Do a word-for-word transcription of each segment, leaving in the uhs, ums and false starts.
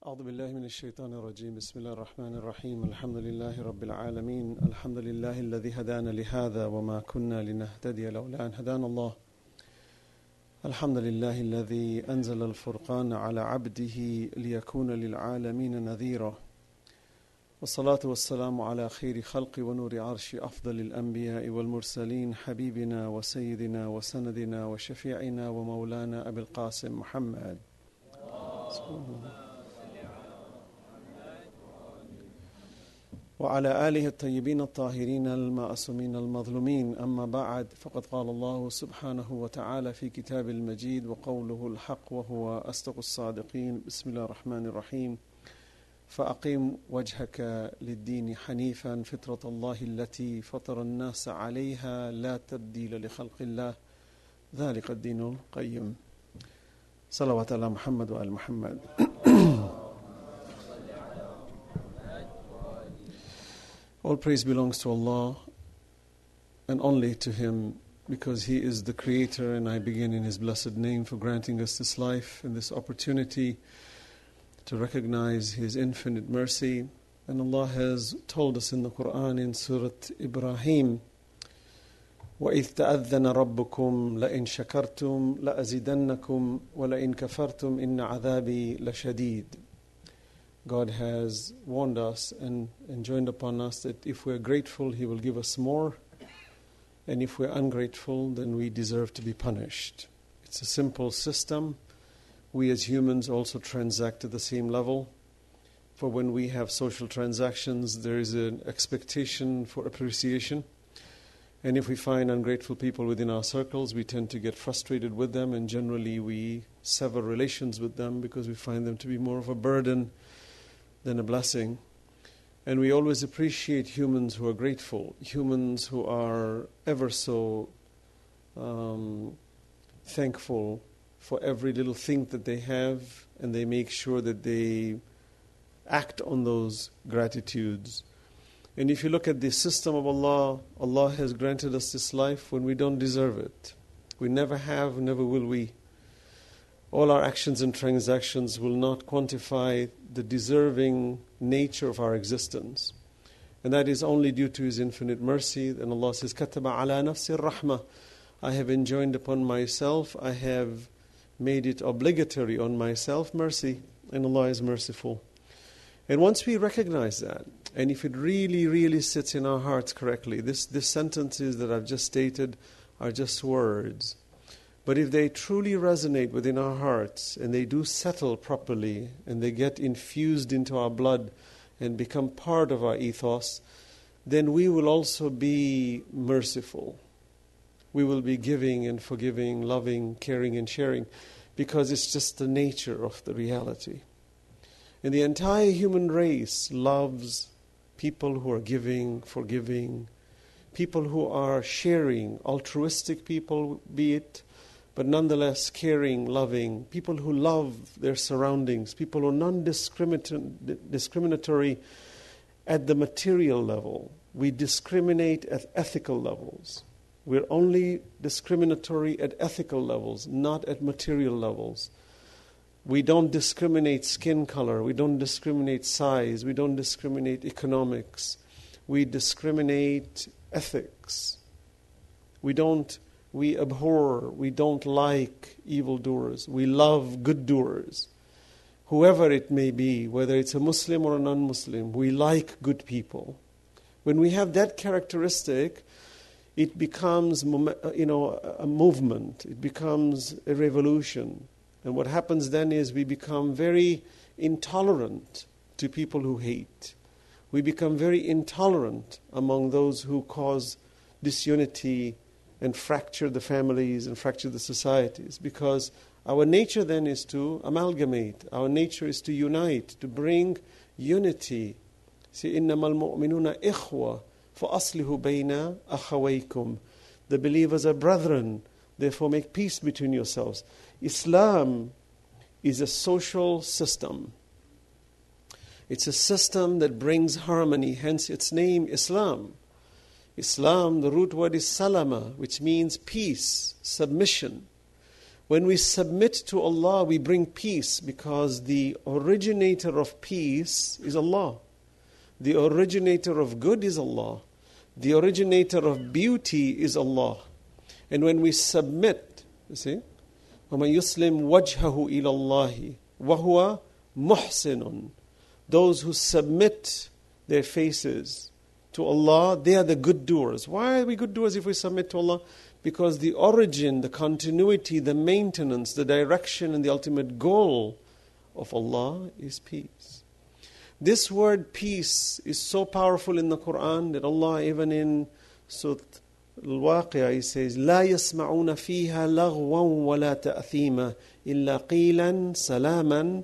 أعوذ بالله من الشيطان الرجيم بسم الله الرحمن الرحيم الحمد لله رب العالمين الحمد لله الذي هدانا لهذا وما كنا لنهتدي لولا أن هدانا الله الحمد لله الذي أنزل الفرقان على عبده ليكون للعالمين نذيرا والصلاة والسلام على خير خلق ونور عرش أفضل الأنبياء والمرسلين حبيبنا وسيدنا وسندنا وشفيعنا ومولانا أبي القاسم محمد وعلى آله الطيبين الطاهرين المعصومين المظلومين أما بعد فقد قال الله سبحانه وتعالى في كتاب المجيد وقوله الحق وهو أصدق الصادقين بسم الله الرحمن الرحيم فأقم وجهك للدين حنيفا فطرة الله التي فطر الناس عليها لا تبديل لخلق الله ذلك الدين القيم صلوات على محمد وآل محمد. All praise belongs to Allah and only to Him, because He is the Creator, and I begin in His blessed name for granting us this life and this opportunity to recognize His infinite mercy. And Allah has told us in the Quran in Surah Ibrahim, وَإِذْ تَأَذَّنَ رَبُّكُمْ لَإِنْ شَكَرْتُمْ لَأَزِدَنَّكُمْ وَلَإِنْ كَفَرْتُمْ إِنَّ عَذَابِي لَشَدِيدٌ. God has warned us and enjoined upon us that if we're grateful, He will give us more, and if we're ungrateful, then we deserve to be punished. It's a simple system. We as humans also transact at the same level. For when we have social transactions, there is an expectation for appreciation. And if we find ungrateful people within our circles, we tend to get frustrated with them, and generally we sever relations with them because we find them to be more of a burden than a blessing. And we always appreciate humans who are grateful, humans who are ever so um, thankful for every little thing that they have, and they make sure that they act on those gratitudes. And if you look at the system of Allah, Allah has granted us this life when we don't deserve it. We never have, never will we. All our actions and transactions will not quantify the deserving nature of our existence. And that is only due to His infinite mercy. And Allah says, كَتَبَ عَلَى نَفْسِ الرَّحْمَةِ I have enjoined upon myself, I have made it obligatory on myself, mercy. And Allah is merciful. And once we recognize that, and if it really, really sits in our hearts correctly, this, this sentences that I've just stated are just words. But if they truly resonate within our hearts, and they do settle properly, and they get infused into our blood and become part of our ethos, then we will also be merciful. We will be giving and forgiving, loving, caring and sharing, because it's just the nature of the reality. And the entire human race loves people who are giving, forgiving, people who are sharing, altruistic people be it, but nonetheless caring, loving, people who love their surroundings, people who are non-discriminatory at the material level. We discriminate at ethical levels. We're only discriminatory at ethical levels, not at material levels. We don't discriminate skin color, we don't discriminate size, we don't discriminate economics. We discriminate ethics. We don't We abhor, we don't like evildoers. We love good doers. Whoever it may be, whether it's a Muslim or a non-Muslim, we like good people. When we have that characteristic, it becomes, you know, a movement. It becomes a revolution. And what happens then is we become very intolerant to people who hate. We become very intolerant among those who cause disunity and fracture the families and fracture the societies, because our nature then is to amalgamate. Our nature is to unite, to bring unity. See, إِنَّمَا الْمُؤْمِنُونَ إِخْوَةً فَأَصْلِحُوا بَيْنَ أَخَوَيْكُمْ. The believers are brethren, therefore make peace between yourselves. Islam is a social system. It's a system that brings harmony, hence its name Islam. Islam, the root word is salama, which means peace, submission. When we submit to Allah, we bring peace because the originator of peace is Allah. The originator of good is Allah. The originator of beauty is Allah. And when we submit, you see, وَمَنْ يُسْلِمْ وَجْهَهُ إِلَى اللَّهِ وَهُوَ مُحْسِنٌ. Those who submit their faces to Allah, they are the good doers. Why are we good doers if we submit to Allah? Because the origin, the continuity, the maintenance, the direction, and the ultimate goal of Allah is peace. This word peace is so powerful in the Quran that Allah, even in Surah Al-Waqi'ah, He says, لا يسمعون فيها لغوا ولا تأثيما إلا قيلا سلاما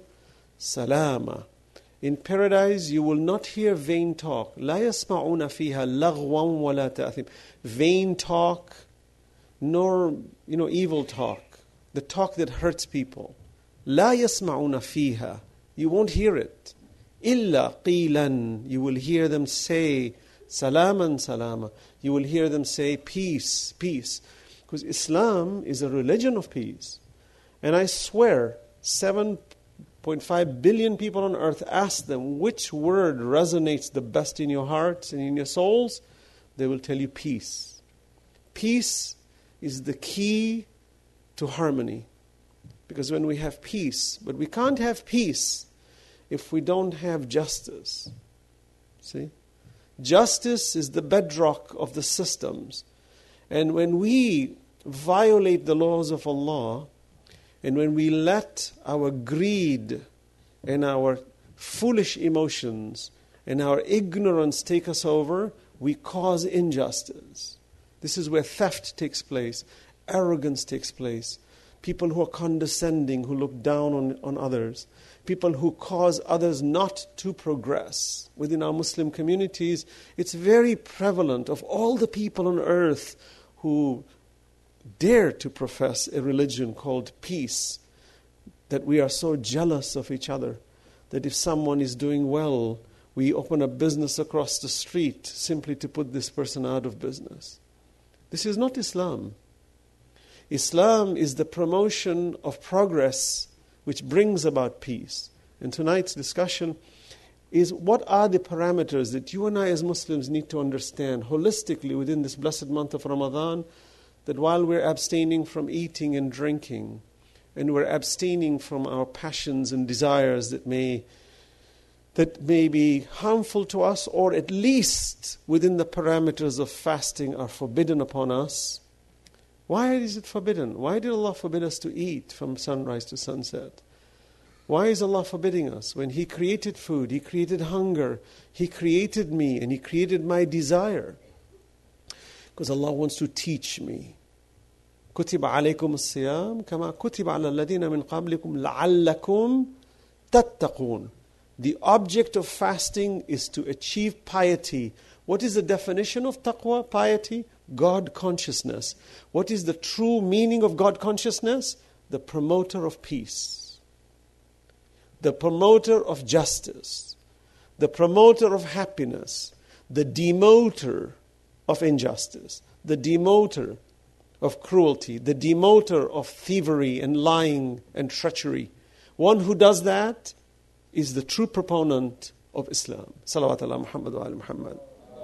سلاما. In paradise, you will not hear vain talk. لا يسمعون فيها لغوا ولا تأثيما. Vain talk, nor you know evil talk, the talk that hurts people. لا يسمعون فيها. You won't hear it. إلا قيلا. You will hear them say salaman salama. You will hear them say peace, peace. Because Islam is a religion of peace. And I swear, seven point five billion people on earth, ask them which word resonates the best in your hearts and in your souls. They will tell you peace. Peace is the key to harmony. Because when we have peace, but we can't have peace if we don't have justice. See? Justice is the bedrock of the systems. And when we violate the laws of Allah, and when we let our greed and our foolish emotions and our ignorance take us over, we cause injustice. This is where theft takes place, arrogance takes place, people who are condescending, who look down on, on others, people who cause others not to progress. Within our Muslim communities, it's very prevalent of all the people on earth who dare to profess a religion called peace, that we are so jealous of each other, that if someone is doing well, we open a business across the street simply to put this person out of business. This is not Islam. Islam is the promotion of progress which brings about peace. And tonight's discussion is what are the parameters that you and I as Muslims need to understand holistically within this blessed month of Ramadan, that while we're abstaining from eating and drinking, and we're abstaining from our passions and desires that may that may be harmful to us, or at least within the parameters of fasting are forbidden upon us. Why is it forbidden? Why did Allah forbid us to eat from sunrise to sunset? Why is Allah forbidding us? When He created food, He created hunger, He created me, and He created my desire. Because Allah wants to teach me. كُتِبَ عَلَيْكُمُ الصِّيَامُ كَمَا كُتِبَ عَلَى الَّذِينَ مِنْ قَبْلِكُمْ لَعَلَّكُمْ تَتَّقُونَ. The object of fasting is to achieve piety. What is the definition of taqwa, piety? God consciousness. What is the true meaning of God consciousness? The promoter of peace. The promoter of justice. The promoter of happiness. The demoter of injustice. The demoter of cruelty. The demoter of thievery and lying and treachery. One who does that is the true proponent of Islam. Salawat Allah Muhammad wa ali Muhammad.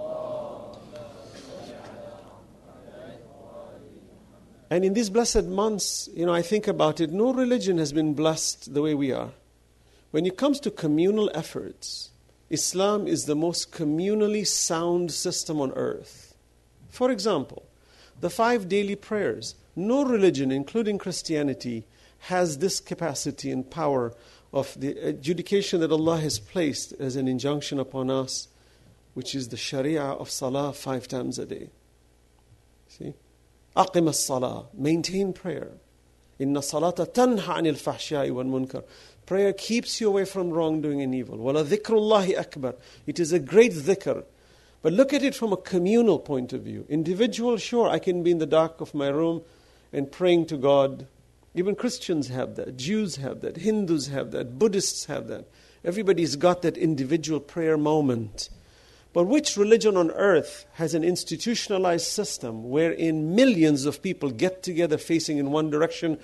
And in these blessed months, you know, I think about it, no religion has been blessed the way we are. When it comes to communal efforts, Islam is the most communally sound system on earth. For example, the five daily prayers. No religion, including Christianity, has this capacity and power of the adjudication that Allah has placed as an injunction upon us, which is the Sharia of Salah five times a day. See? أقم الصلاة, maintain prayer. إن الصلاة تنهى عن الفحشاء والمنكر. Prayer keeps you away from wrongdoing and evil. وَلَذِكْرُ اللَّهِ أَكْبَرُ. It is a great dhikr. But look at it from a communal point of view. Individual, sure, I can be in the dark of my room and praying to God. Even Christians have that. Jews have that. Hindus have that. Buddhists have that. Everybody's got that individual prayer moment. But which religion on earth has an institutionalized system wherein millions of people get together facing in one direction,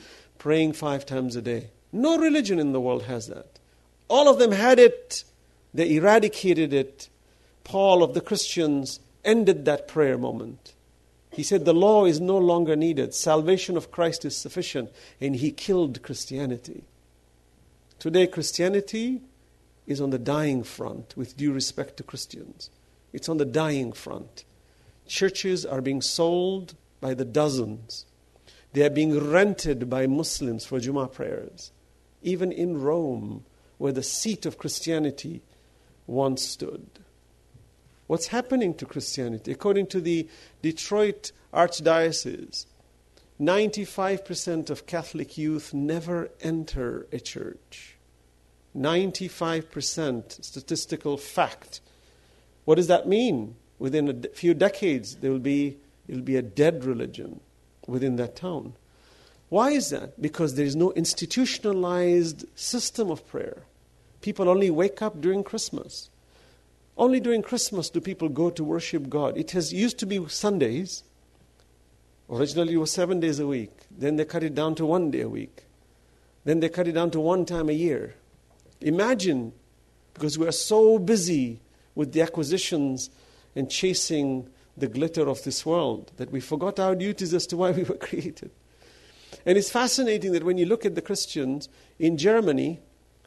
praying five times a day. No religion in the world has that. All of them had it. They eradicated it. Paul of the Christians ended that prayer moment. He said the law is no longer needed. Salvation of Christ is sufficient. And he killed Christianity. Today, Christianity is on the dying front, with due respect to Christians. It's on the dying front. Churches are being sold by the dozens. They are being rented by Muslims for Jummah prayers. Even in Rome, where the seat of Christianity once stood. What's happening to Christianity? According to the Detroit Archdiocese, ninety-five percent of Catholic youth never enter a church. ninety-five percent statistical fact. What does that mean? Within a few decades, there will be it will be a dead religion within that town. Why is that? Because there is no institutionalized system of prayer. People only wake up during Christmas. Only during Christmas do people go to worship God. It has used to be Sundays. Originally it was seven days a week. Then they cut it down to one day a week. Then they cut it down to one time a year. Imagine, because we are so busy with the acquisitions and chasing the glitter of this world, that we forgot our duties as to why we were created. And it's fascinating that when you look at the Christians in Germany,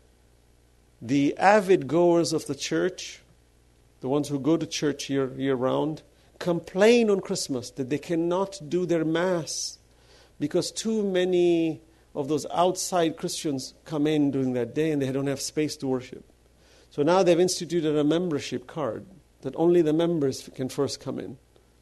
the avid goers of the church, the ones who go to church year, year round, complain on Christmas that they cannot do their Mass because too many of those outside Christians come in during that day and they don't have space to worship. So now they've instituted a membership card that only the members can first come in.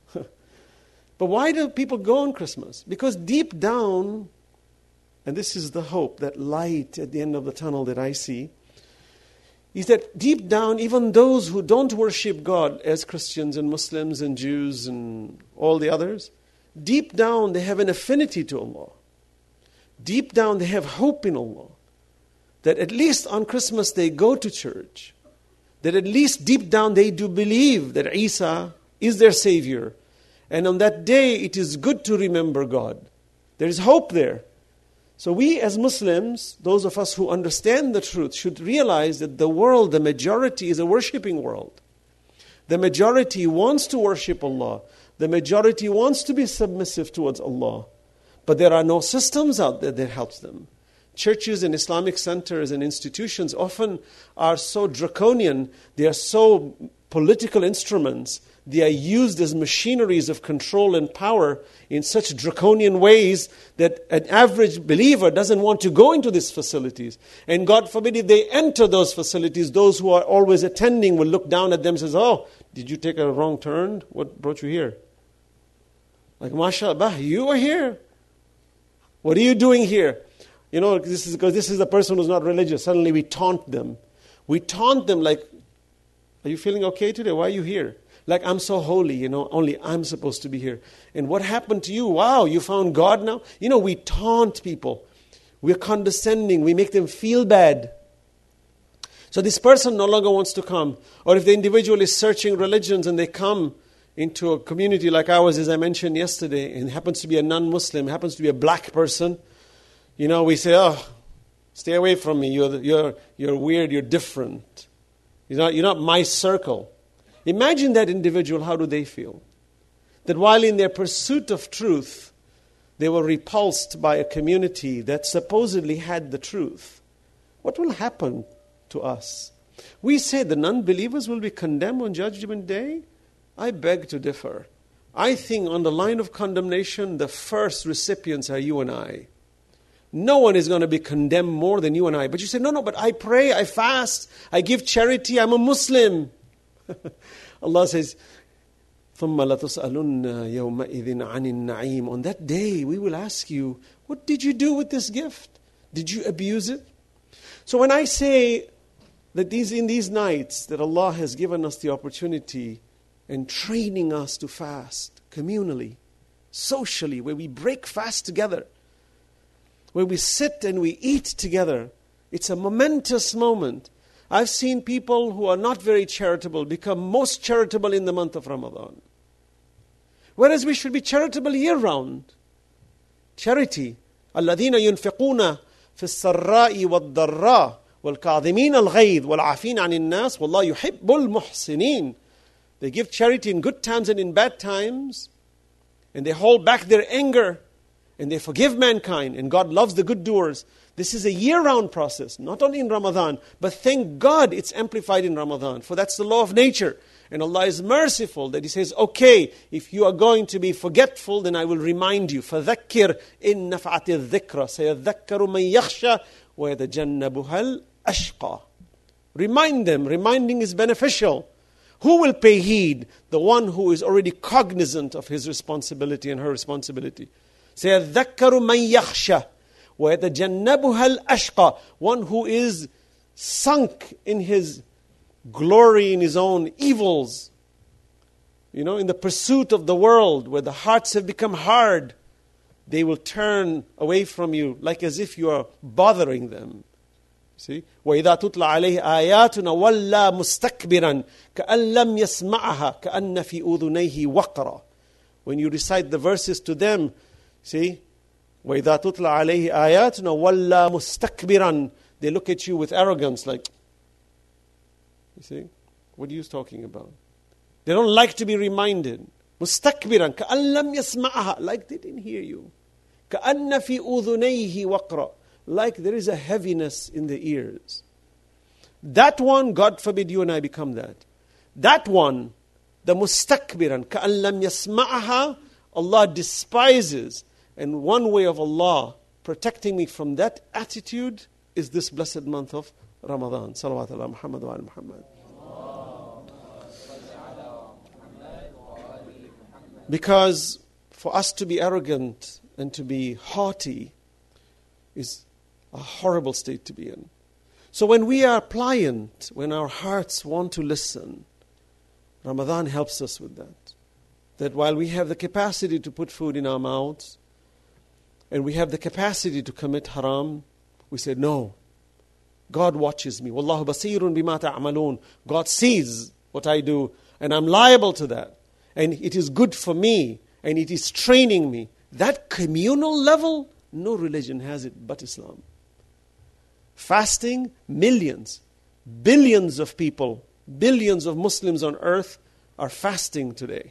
But why do people go on Christmas? Because deep down, and this is the hope, that light at the end of the tunnel that I see, is that deep down, even those who don't worship God as Christians and Muslims and Jews and all the others, deep down they have an affinity to Allah. Deep down they have hope in Allah. That at least on Christmas they go to church. That at least deep down they do believe that Isa is their Savior. And on that day it is good to remember God. There is hope there. So we as Muslims, those of us who understand the truth, should realize that the world, the majority, is a worshipping world. The majority wants to worship Allah. The majority wants to be submissive towards Allah. But there are no systems out there that helps them. Churches and Islamic centers and institutions often are so draconian, they are so political instruments, they are used as machineries of control and power in such draconian ways that an average believer doesn't want to go into these facilities. And God forbid if they enter those facilities, those who are always attending will look down at them and say, oh, did you take a wrong turn? What brought you here? Like, mashallah, you are here. What are you doing here? You know, this is because this is the person who's not religious. Suddenly we taunt them. We taunt them like, are you feeling okay today? Why are you here? Like, I'm so holy, you know, only I'm supposed to be here. And what happened to you? Wow, you found God now? You know, we taunt people. We're condescending. We make them feel bad. So this person no longer wants to come. Or if the individual is searching religions and they come into a community like ours, as I mentioned yesterday, and happens to be a non-Muslim, happens to be a black person, you know, we say, oh, stay away from me. You're, you're, you're weird. You're different. You're not, you're not my circle. Imagine that individual, how do they feel? That while in their pursuit of truth, they were repulsed by a community that supposedly had the truth. What will happen to us? We say the non-believers will be condemned on Judgment Day. I beg to differ. I think on the line of condemnation, the first recipients are you and I. No one is going to be condemned more than you and I. But you say, no, no, but I pray, I fast, I give charity, I'm a Muslim. Allah says, ثُمَّ لَتُسْأَلُنَّ يَوْمَئِذٍ عَنِ النَّعِيمِ. On that day, we will ask you, what did you do with this gift? Did you abuse it? So when I say that these in these nights that Allah has given us the opportunity and training us to fast communally, socially, where we break fast together, where we sit and we eat together, it's a momentous moment. I've seen people who are not very charitable become most charitable in the month of Ramadan. Whereas we should be charitable year-round. Charity. الَّذِينَ يُنْفِقُونَ فِي السَّرَّاءِ وَالضَّرَّاءِ وَالْكَاظِمِينَ الْغَيْظَ وَالْعَافِينَ عَنِ النَّاسِ وَاللَّهُ يُحِبُّ الْمُحْسِنِينَ. They give charity in good times and in bad times, and they hold back their anger, and they forgive mankind, and God loves the good doers. This is a year-round process, not only in Ramadan, but thank God it's amplified in Ramadan, for that's the law of nature. And Allah is merciful that He says, okay, if you are going to be forgetful, then I will remind you. فَذَكِّرْ إِن نَفْعَتِ الذِّكْرَ سَيَذَّكَّرُ مَنْ يَخْشَى وَيَتَجَنَّبُهَا الْأَشْقَى. Remind them. Reminding is beneficial. Who will pay heed? The one who is already cognizant of his responsibility and her responsibility. سَيَذَّكَّرُ مَنْ يَخْشَى وَيَتَجَنَّبُهَا الْأَشْقَى. One who is sunk in his glory, in his own evils. You know, in the pursuit of the world, where the hearts have become hard, they will turn away from you like as if you are bothering them. See? وَإِذَا تُطْلَى عَلَيْهِ آيَاتُنَا وَلَّا مُسْتَكْبِرًا كَأَن لَّمْ يَسْمَعَهَا كَأَنَّ فِي أُذُنَيْهِ وَقْرًا. When you recite the verses to them, see? وَإِذَا تُطْلَى عَلَيْهِ آيَاتُنَا وَلَّا مُسْتَكْبِرًا. They look at you with arrogance like, you see? What are you talking about? They don't like to be reminded. مُسْتَكْبِرًا كَأَن لَّمْ يَسْمَعَهَا. Like they didn't hear you. كَأَنَّ فِي أُذُنَيْهِ وَقْرًا. Like there is a heaviness in the ears. That one, God forbid you and I become that. That one, the mustakbiran, ka'an lam yasma'aha, Allah despises. And one way of Allah protecting me from that attitude is this blessed month of Ramadan. Salawat ala Muhammad wa ala Muhammad. Because for us to be arrogant and to be haughty is a horrible state to be in. So when we are pliant, when our hearts want to listen, Ramadan helps us with that. That while we have the capacity to put food in our mouths, and we have the capacity to commit haram, we say, no, God watches me. Wallahu basirun bima ta'malun. God sees what I do, and I'm liable to that. And it is good for me, and it is training me. That communal level, no religion has it but Islam. Fasting, millions, billions of people, billions of Muslims on earth are fasting today.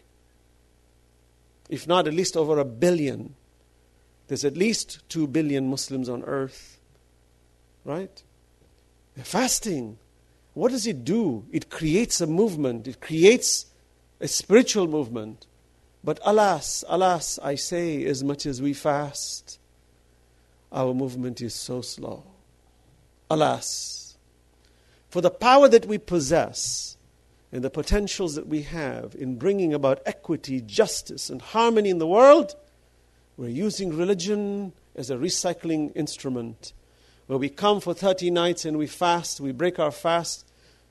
If not, at least over a billion. There's at least two billion Muslims on earth. Right? They're fasting. What does it do? It creates a movement. It creates a spiritual movement. But alas, alas, I say, as much as we fast, our movement is so slow. Alas, for the power that we possess and the potentials that we have in bringing about equity, justice, and harmony in the world, we're using religion as a recycling instrument. Where we come for thirty nights and we fast, we break our fast,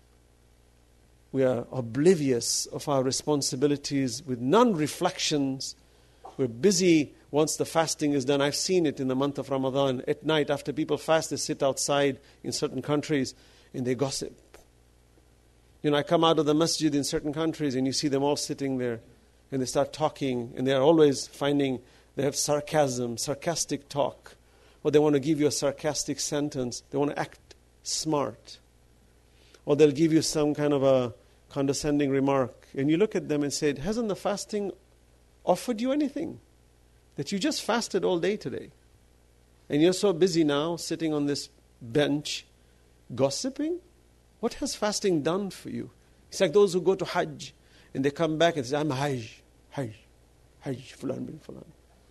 we are oblivious of our responsibilities with non-reflections. We're busy once the fasting is done. I've seen it in the month of Ramadan. At night, after people fast, they sit outside in certain countries and they gossip. You know, I come out of the masjid in certain countries and you see them all sitting there and they start talking and they are always finding, they have sarcasm, sarcastic talk. Or they want to give you a sarcastic sentence. They want to act smart. Or they'll give you some kind of a condescending remark. And you look at them and say, hasn't the fasting offered you anything? That you just fasted all day today. And you're so busy now, sitting on this bench, gossiping. What has fasting done for you? It's like those who go to Hajj, and they come back and say, I'm Hajj, Hajj, Hajj, Fulan bin Fulan.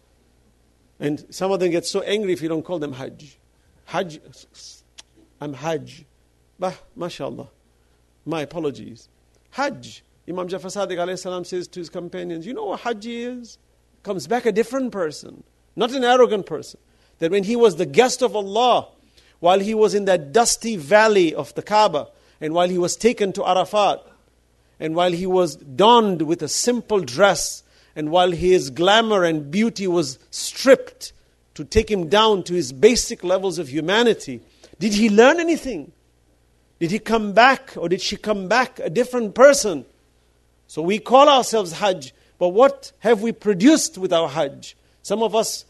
And some of them get so angry if you don't call them Hajj. Hajj, I'm Hajj. Bah, mashallah. My apologies. Hajj. Imam Jafar Sadiq alayhi salam says to his companions, you know what Hajj is? Comes back a different person, not an arrogant person. That when he was the guest of Allah, while he was in that dusty valley of the Kaaba, and while he was taken to Arafat, and while he was donned with a simple dress, and while his glamour and beauty was stripped to take him down to his basic levels of humanity, did he learn anything? Did he come back, or did she come back a different person? So we call ourselves Hajj, but what have we produced with our Hajj? Some of us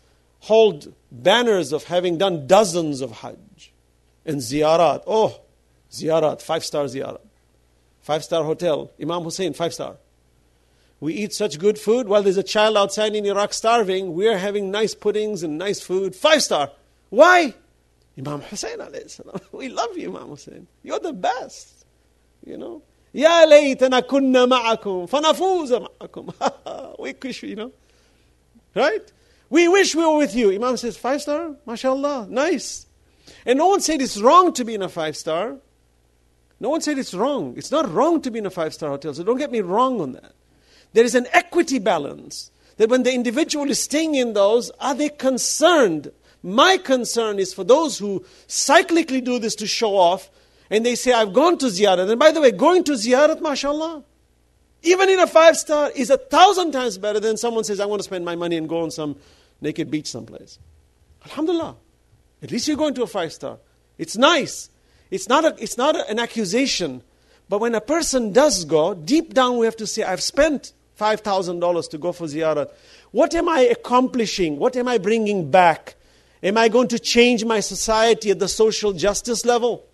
hold banners of having done dozens of Hajj and ziyarat. Oh, ziyarat, five-star ziyarat. Five-star hotel, Imam Hussein, five-star. We eat such good food. While there's a child outside in Iraq starving, we're having nice puddings and nice food. Five-star. Why? Imam Hussein alayhi salam. We love you, Imam Hussein. You're the best. You know. Ya laytana kunna ma'akum, fanafuza ma'akum. We wish, you know. Right? We wish we were with you. Imam says, five-star? MashaAllah. Nice. And no one said it's wrong to be in a five-star. No one said it's wrong. It's not wrong to be in a five-star hotel. So don't get me wrong on that. There is an equity balance. That when the individual is staying in those, are they concerned? My concern is for those who cyclically do this to show off, and they say, I've gone to ziyarat. And by the way, going to ziyarat, mashallah, even in a five-star, is a thousand times better than someone says, I want to spend my money and go on some naked beach someplace. Alhamdulillah. At least you're going to a five-star. It's nice. It's not a, it's not a, an accusation. But when a person does go, deep down we have to say, I've spent five thousand dollars to go for ziyarat. What am I accomplishing? What am I bringing back? Am I going to change my society at the social justice level?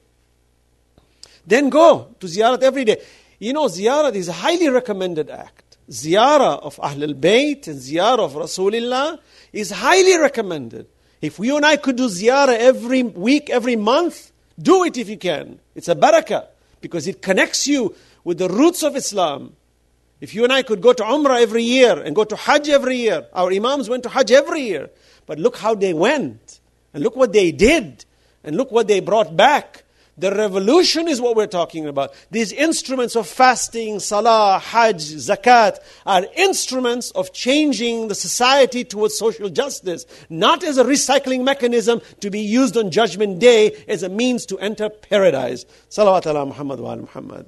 Then go to ziyarat every day. You know, ziyarat is a highly recommended act. Ziyarah of Ahlul Bayt and ziyarah of Rasulullah is highly recommended. If you and I could do ziyarah every week, every month, do it if you can. It's a barakah because it connects you with the roots of Islam. If you and I could go to Umrah every year and go to Hajj every year, our Imams went to Hajj every year. But look how they went, and look what they did, and look what they brought back. The revolution is what we're talking about. These instruments of fasting, salah, hajj, zakat are instruments of changing the society towards social justice, not as a recycling mechanism to be used on Judgment Day as a means to enter paradise. Salawat ala Muhammad wa ala Muhammad.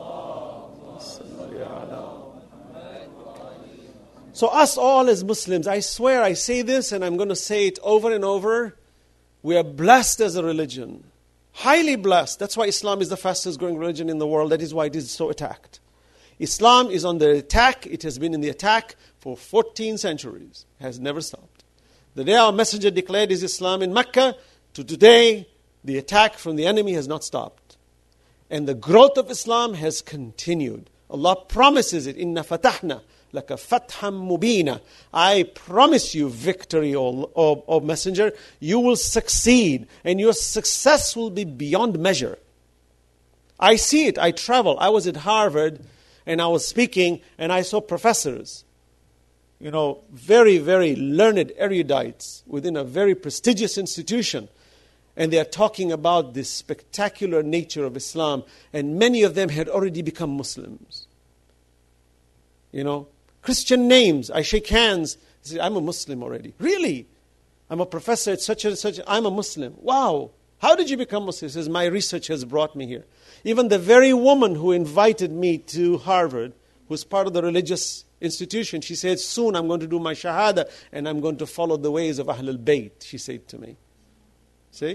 So us all as Muslims, I swear I say this and I'm going to say it over and over. We are blessed as a religion. Highly blessed. That's why Islam is the fastest growing religion in the world. That is why it is so attacked. Islam is on the attack. It has been in the attack for fourteen centuries. It has never stopped. The day our messenger declared his Islam in Mecca to today, the attack from the enemy has not stopped. And the growth of Islam has continued. Allah promises it. Inna fatahna laka fatham mubina. I promise you victory, O, o, o messenger. You will succeed, and your success will be beyond measure. I see it. I travel. I was at Harvard, and I was speaking, and I saw professors, you know, very, very learned erudites within a very prestigious institution. And they are talking about this spectacular nature of Islam, and many of them had already become Muslims. You know, Christian names. I shake hands. I say, I'm a Muslim already. Really? I'm a professor at such and such. I'm a Muslim. Wow. How did you become Muslim? He says, my research has brought me here. Even the very woman who invited me to Harvard, who's part of the religious institution, she said, soon I'm going to do my shahada and I'm going to follow the ways of Ahlul Bayt, she said to me. See?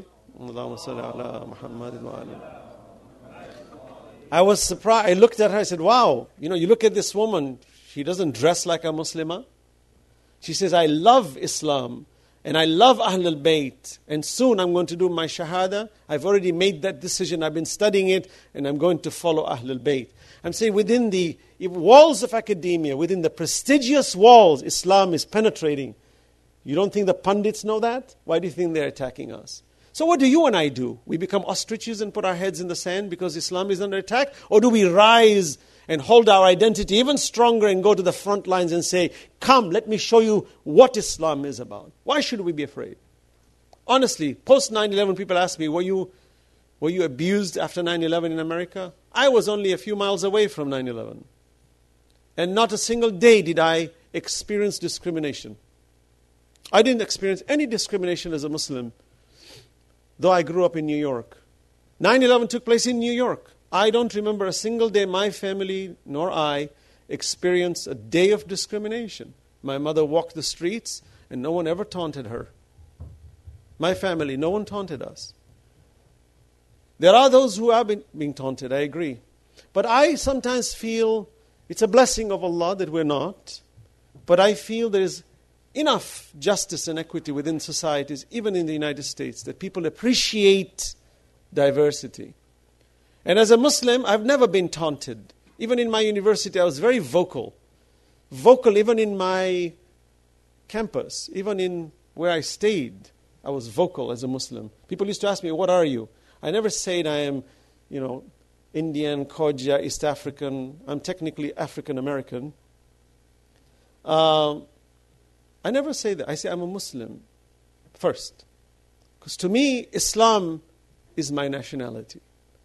I was surprised. I looked at her. I said, wow, you know, you look at this woman. She doesn't dress like a Muslimah. She says, I love Islam and I love Ahlul Bayt. And soon I'm going to do my shahada. I've already made that decision. I've been studying it and I'm going to follow Ahlul Bayt. I'm saying within the walls of academia, within the prestigious walls, Islam is penetrating. You don't think the pundits know that? Why do you think they're attacking us? So what do you and I do? We become ostriches and put our heads in the sand because Islam is under attack? Or do we rise and hold our identity even stronger and go to the front lines and say, come, let me show you what Islam is about? Why should we be afraid? Honestly, post nine eleven, people ask me, were you, were you abused after nine eleven in America? I was only a few miles away from nine eleven. And not a single day did I experience discrimination. I didn't experience any discrimination as a Muslim, though I grew up in New York. nine eleven took place in New York. I don't remember a single day my family nor I experienced a day of discrimination. My mother walked the streets and no one ever taunted her. My family, no one taunted us. There are those who have been being taunted, I agree. But I sometimes feel it's a blessing of Allah that we're not. But I feel there is enough justice and equity within societies, even in the United States, that people appreciate diversity. And as a Muslim, I've never been taunted. Even in my university, I was very vocal. Vocal even in my campus, even in where I stayed, I was vocal as a Muslim. People used to ask me, what are you? I never said I am, you know, Indian, Khoja, East African. I'm technically African American. Um, I never say that. I say I'm a Muslim first. Because to me, Islam is my nationality.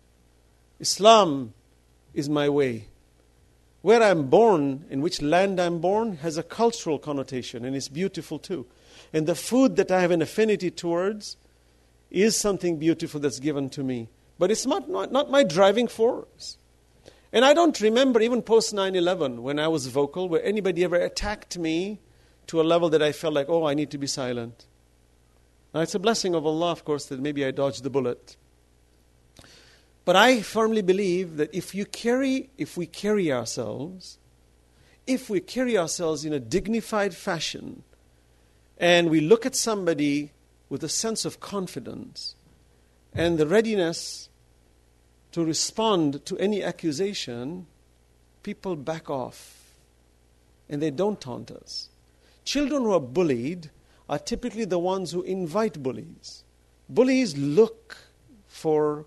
Islam is my way. Where I'm born, in which land I'm born, has a cultural connotation, and it's beautiful too. And the food that I have an affinity towards is something beautiful that's given to me. But it's not, not, not my driving force. And I don't remember, even post nine eleven, when I was vocal, where anybody ever attacked me to a level that I felt like, oh, I need to be silent. Now, it's a blessing of Allah, of course, that maybe I dodged the bullet. But I firmly believe that if you carry, if we carry ourselves, if we carry ourselves in a dignified fashion, and we look at somebody with a sense of confidence and the readiness to respond to any accusation, people back off and they don't taunt us. Children who are bullied are typically the ones who invite bullies. Bullies look for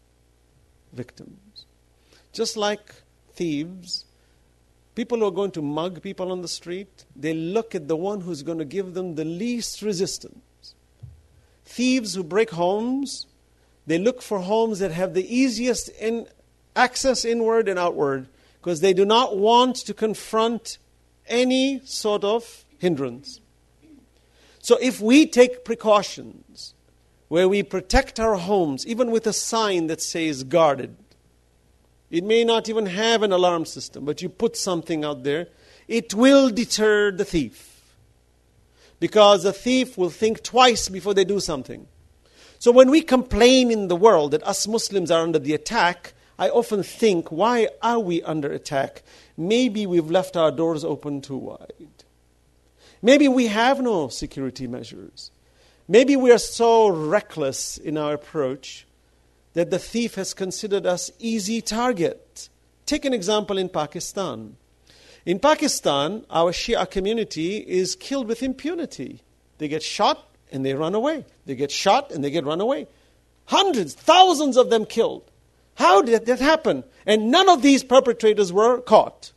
victims. Just like thieves, people who are going to mug people on the street, they look at the one who's going to give them the least resistance. Thieves who break homes, they look for homes that have the easiest in access inward and outward, because they do not want to confront any sort of hindrance. So if we take precautions where we protect our homes, even with a sign that says guarded, it may not even have an alarm system, but you put something out there, it will deter the thief. Because the thief will think twice before they do something. So when we complain in the world that us Muslims are under the attack, I often think, why are we under attack? Maybe we've left our doors open too wide. Maybe we have no security measures. Maybe we are so reckless in our approach that the thief has considered us easy target. Take an example in Pakistan. In Pakistan, our Shia community is killed with impunity. They get shot and they run away. They get shot and they get run away. Hundreds, thousands of them killed. How did that happen? And none of these perpetrators were caught.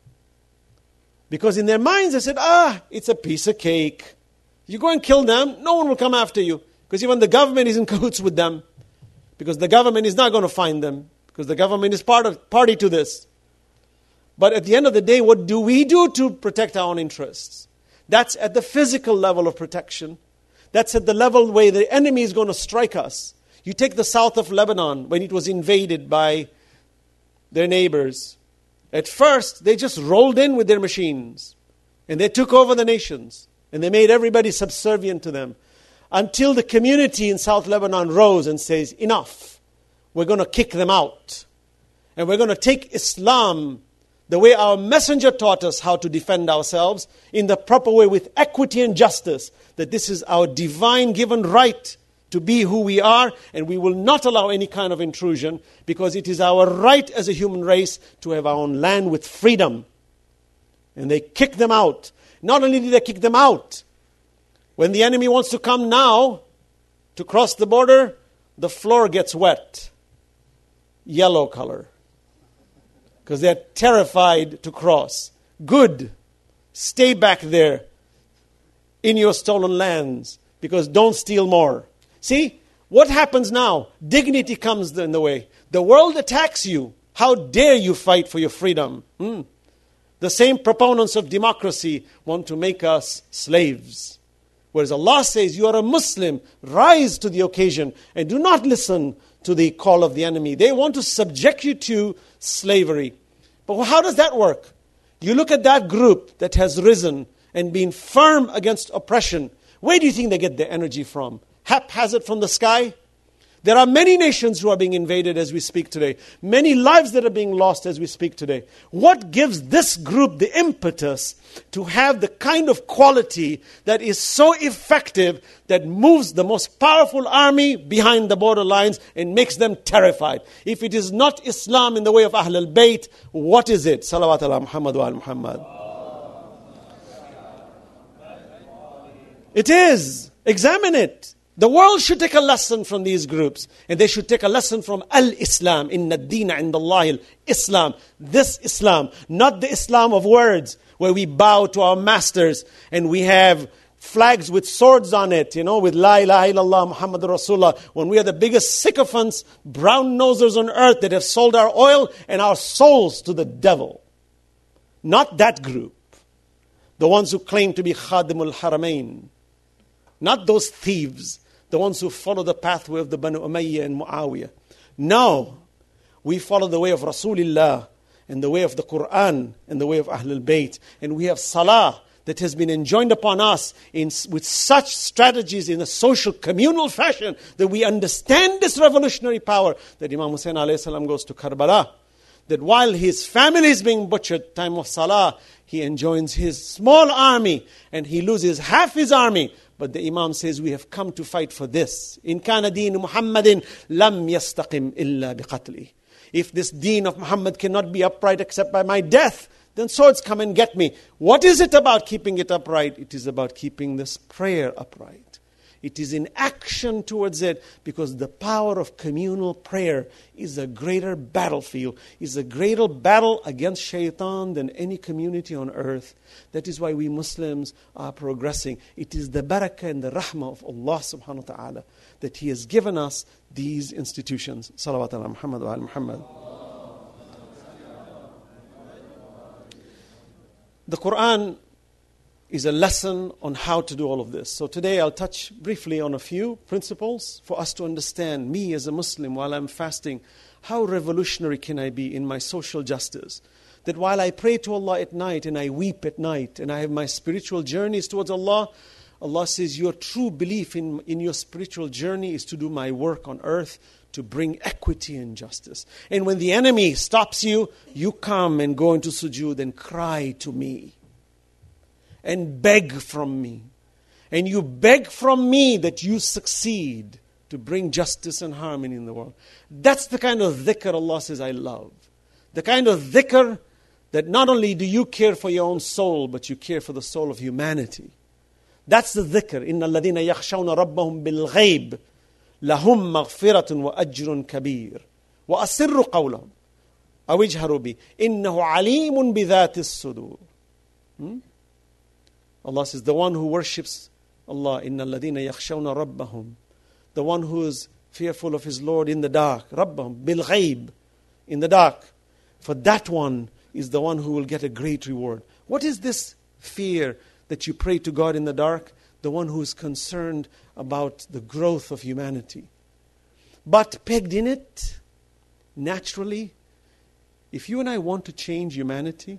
Because in their minds they said, ah, it's a piece of cake. You go and kill them, no one will come after you. Because even the government is in cahoots with them. Because the government is not going to find them. Because the government is part of party to this. But at the end of the day, what do we do to protect our own interests? That's at the physical level of protection. That's at the level where the enemy is going to strike us. You take the south of Lebanon when it was invaded by their neighbors. At first, they just rolled in with their machines. And they took over the nations. And they made everybody subservient to them. Until the community in South Lebanon rose and says, enough. We're going to kick them out. And we're going to take Islam the way our messenger taught us how to defend ourselves, in the proper way with equity and justice, that this is our divine given right to be who we are, and we will not allow any kind of intrusion, because it is our right as a human race to have our own land with freedom. And they kicked them out. Not only did they kick them out, when the enemy wants to come now to cross the border, the floor gets wet. Yellow color. Because they're terrified to cross. Good. Stay back there in your stolen lands, because don't steal more. See, what happens now? Dignity comes in the way. The world attacks you. How dare you fight for your freedom? Hmm. The same proponents of democracy want to make us slaves. Whereas Allah says, you are a Muslim, rise to the occasion and do not listen to the call of the enemy. They want to subject you to slavery. But how does that work? You look at that group that has risen and been firm against oppression. Where do you think they get their energy from? Haphazard from the sky? There are many nations who are being invaded as we speak today. Many lives that are being lost as we speak today. What gives this group the impetus to have the kind of quality that is so effective that moves the most powerful army behind the border lines and makes them terrified? If it is not Islam in the way of Ahl al-Bayt, what is it? Salawat ala Muhammad wa ala Muhammad. It is. Examine it. The world should take a lesson from these groups. And they should take a lesson from Al-Islam. Inna ad-deena inda Allahi al-Islam. This Islam. Not the Islam of words, where we bow to our masters and we have flags with swords on it, you know, with La ilaha illallah Muhammadur Rasulullah. When we are the biggest sycophants, brown nosers on earth that have sold our oil and our souls to the devil. Not that group. The ones who claim to be Khadimul Haramain. Not those thieves, the ones who follow the pathway of the Banu Umayyah and Muawiyah. No, we follow the way of Rasulullah and the way of the Quran and the way of Ahlul Bayt. And we have Salah that has been enjoined upon us in, with such strategies in a social, communal fashion that we understand this revolutionary power that Imam Hussain alayhi salam goes to Karbala. That while his family is being butchered, time of Salah, he enjoins his small army and he loses half his army. But the Imam says, we have come to fight for this. In kana deen Muhammadin lam yastaqim illa biqatli. If this deen of Muhammad cannot be upright except by my death, then swords come and get me. What is it about keeping it upright? It is about keeping this prayer upright. It is in action towards it, because the power of communal prayer is a greater battlefield, is a greater battle against shaitan than any community on earth. That is why we Muslims are progressing. It is the barakah and the rahmah of Allah subhanahu wa ta'ala that He has given us these institutions. Salawat ala Muhammad wa ala Muhammad. The Quran is a lesson on how to do all of this. So today I'll touch briefly on a few principles for us to understand, me as a Muslim while I'm fasting, how revolutionary can I be in my social justice? That while I pray to Allah at night and I weep at night and I have my spiritual journeys towards Allah, Allah says your true belief in, in your spiritual journey is to do my work on earth, to bring equity and justice. And when the enemy stops you, you come and go into sujood and cry to me. And beg from me. And you beg from me that you succeed to bring justice and harmony in the world. That's the kind of dhikr Allah says I love. The kind of dhikr that not only do you care for your own soul, but you care for the soul of humanity. That's the dhikr. إِنَّ الَّذِينَ يَخْشَوْنَ رَبَّهُمْ بِالْغَيْبِ لَهُمْ مَغْفِرَةٌ وَأَجْرٌ كَبِيرٌ وَأَسِرُّ قَوْلَهُمْ أَوْ اجْهَرُوا بِهِ إِنَّهُ عَلِيمٌ بِذَاتِ الصُّدُورِ. Hmm? Allah says, the one who worships Allah, إِنَّ الَّذِينَ يَخْشَوْنَ رَبَّهُمْ, the one who is fearful of his Lord in the dark, رَبَّهُمْ بِالْغَيْبِ, in the dark, for that one is the one who will get a great reward. What is this fear that you pray to God in the dark? The one who is concerned about the growth of humanity. But pegged in it, naturally, if you and I want to change humanity,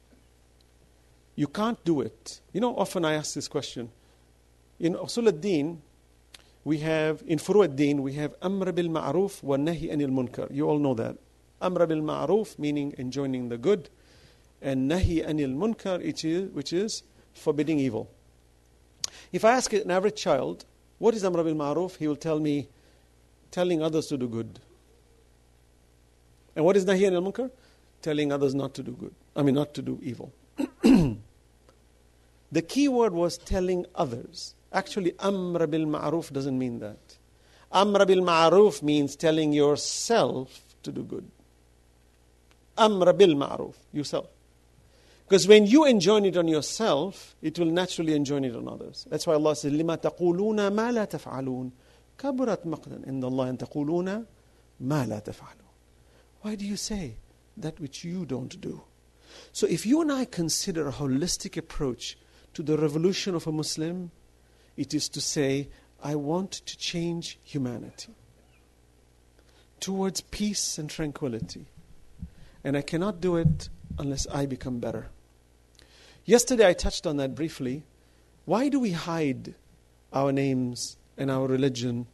you can't do it. You know, often I ask this question. In Usul ad-Din, we have, in Furu ad-Din, we have Amr bil Ma'ruf wa Nahi anil Munkar. You all know that. Amr bil Ma'ruf, meaning enjoining the good, and Nahi anil Munkar, which is, which is forbidding evil. If I ask an average child, what is Amr bil Ma'ruf? He will tell me, telling others to do good. And what is Nahi anil Munkar? Telling others not to do good. I mean, not to do evil. The key word was telling others. Actually, Amr bil Ma'ruf doesn't mean that. Amr bil Ma'ruf means telling yourself to do good. Amr bil Ma'ruf, yourself. Because when you enjoin it on yourself, it will naturally enjoin it on others. That's why Allah says, لِمَا تَقُولُونَ مَا لَا تَفْعَلُونَ كَبُرَتْ مَقْتًا عِنْدَ اللَّهِ أَن تَقُولُونَ مَا لَا تَفْعَلُونَ. Why do you say that which you don't do? So if you and I consider a holistic approach to the revolution of a Muslim, it is to say, I want to change humanity towards peace and tranquility. And I cannot do it unless I become better. Yesterday I touched on that briefly. Why do we hide our names and our religion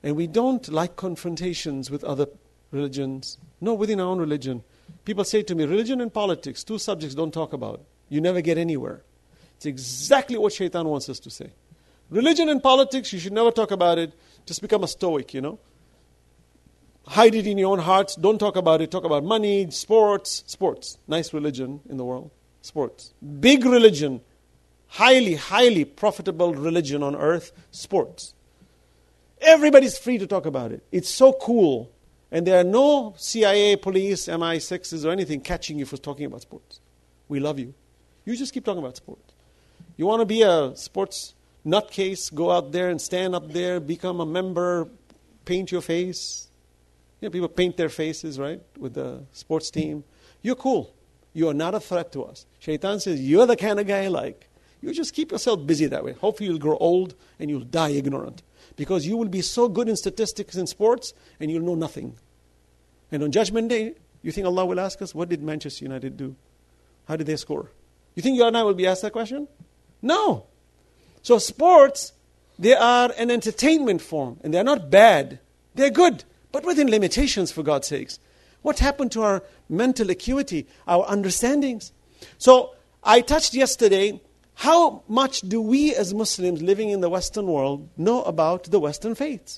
And we don't like confrontations with other religions. No, within our own religion. People say to me, religion and politics, two subjects don't talk about. You never get anywhere. It's exactly what Shaitan wants us to say. Religion and politics, you should never talk about it. Just become a stoic, you know. Hide it in your own hearts. Don't talk about it. Talk about money, sports. Sports. Nice religion in the world. Sports. Big religion. Highly, highly profitable religion on earth. Sports. Everybody's free to talk about it. It's so cool. And there are no C I A, police, M I sixes or anything catching you for talking about sports. We love you. You just keep talking about sports. You want to be a sports nutcase, go out there and stand up there, become a member, paint your face. You know, people paint their faces, right, with the sports team. You're cool. You are not a threat to us. Shaitan says, you're the kind of guy I like. You just keep yourself busy that way. Hopefully you'll grow old and you'll die ignorant. Because you will be so good in statistics and sports and you'll know nothing. And on Judgment Day, you think Allah will ask us, what did Manchester United do? How did they score? You think you and I will be asked that question? No. So sports, they are an entertainment form. And they're not bad. They're good. But within limitations, for God's sakes. What happened to our mental acuity, our understandings? So I touched yesterday, how much do we as Muslims living in the Western world know about the Western faiths?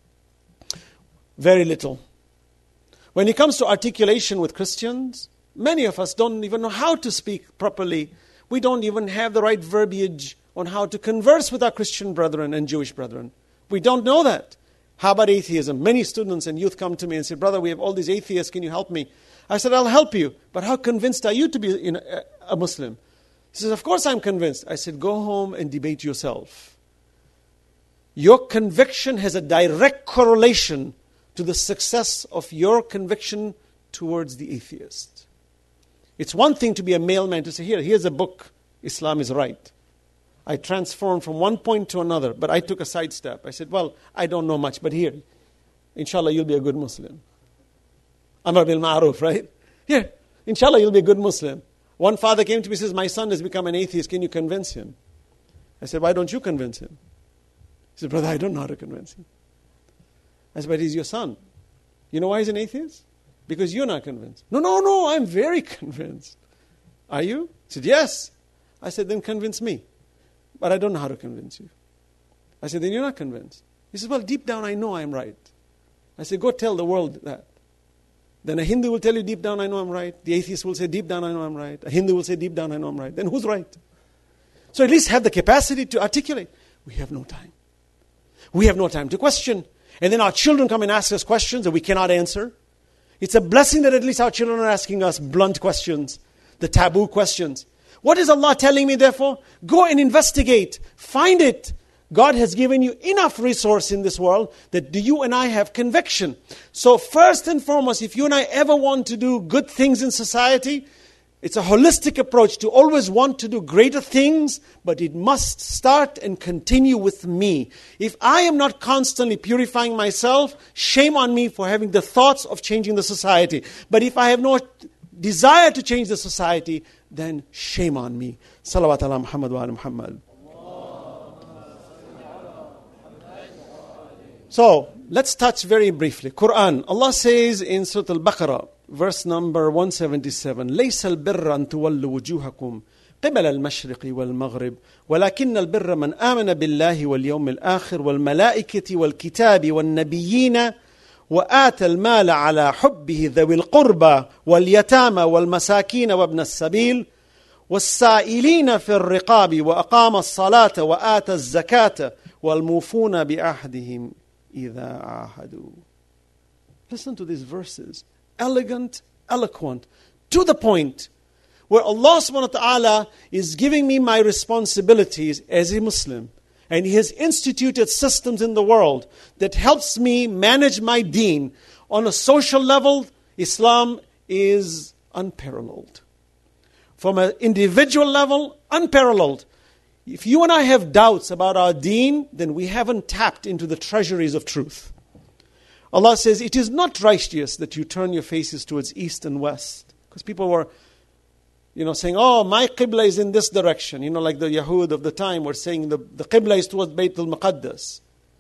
Very little. When it comes to articulation with Christians, many of us don't even know how to speak properly. We don't even have the right verbiage on how to converse with our Christian brethren and Jewish brethren. We don't know that. How about atheism? Many students and youth come to me and say, brother, we have all these atheists, can you help me? I said, I'll help you, but how convinced are you to be you know, a Muslim? He says, of course I'm convinced. I said, go home and debate yourself. Your conviction has a direct correlation to the success of your conviction towards the atheist. It's one thing to be a mailman to say, here, here's a book, Islam is right. I transformed from one point to another, but I took a sidestep. I said, well, I don't know much, but here, inshallah, you'll be a good Muslim. Amar bil ma'ruf, right? Here, inshallah, you'll be a good Muslim. One father came to me and says, my son has become an atheist, can you convince him? I said, why don't you convince him? He said, brother, I don't know how to convince him. I said, but he's your son. You know why he's an atheist? Because you're not convinced. No, no, no, I'm very convinced. Are you? He said, yes. I said, then convince me. But I don't know how to convince you. I said, then you're not convinced. He said, well, deep down I know I'm right. I said, go tell the world that. Then a Hindu will tell you, deep down I know I'm right. The atheist will say, deep down I know I'm right. A Hindu will say, deep down I know I'm right. Then who's right? So at least have the capacity to articulate. We have no time. We have no time to question. And then our children come and ask us questions that we cannot answer. It's a blessing that at least our children are asking us blunt questions, the taboo questions. What is Allah telling me, therefore? Go and investigate. Find it. God has given you enough resource in this world that you and I have conviction. So first and foremost, if you and I ever want to do good things in society, it's a holistic approach to always want to do greater things, but it must start and continue with me. If I am not constantly purifying myself, shame on me for having the thoughts of changing the society. But if I have no desire to change the society, then shame on me. Salawat ala Muhammad wa ala Muhammad. So, let's touch very briefly. Quran. Allah says in Surah Al-Baqarah, verse number one seventy-seven, لَيْسَ الْبِرَّ أَن تُوَلُّوا وُجُوهَكُمْ قِبَلَ الْمَشْرِقِ وَالْمَغْرِبِ وَلَكِنَّ الْبِرَّ مَنْ آمَنَ بِاللَّهِ وَالْيَوْمِ الْآخِرِ وَالْمَلَائِكَةِ وَالْكِتَابِ وَالنَّبِيِّينَ وآتى المال على حبه ذوي القربى واليتامى والمساكين وابن السبيل والسائلين في الرقاب وأقام الصلاة وآتى الزكاة والموفون بعهدهم إذا عاهدوا. Listen to these verses. Elegant, eloquent, to the point, where Allah subhanahu wa ta'ala is giving me my responsibilities as a Muslim. And He has instituted systems in the world that helps me manage my deen. On a social level, Islam is unparalleled. From an individual level, unparalleled. If you and I have doubts about our deen, then we haven't tapped into the treasuries of truth. Allah says, it is not righteous that you turn your faces towards east and west. Because people were You know, saying, oh, my Qibla is in this direction. You know, like the Yahud of the time were saying the, the Qibla is towards Bayt al-Muqaddas.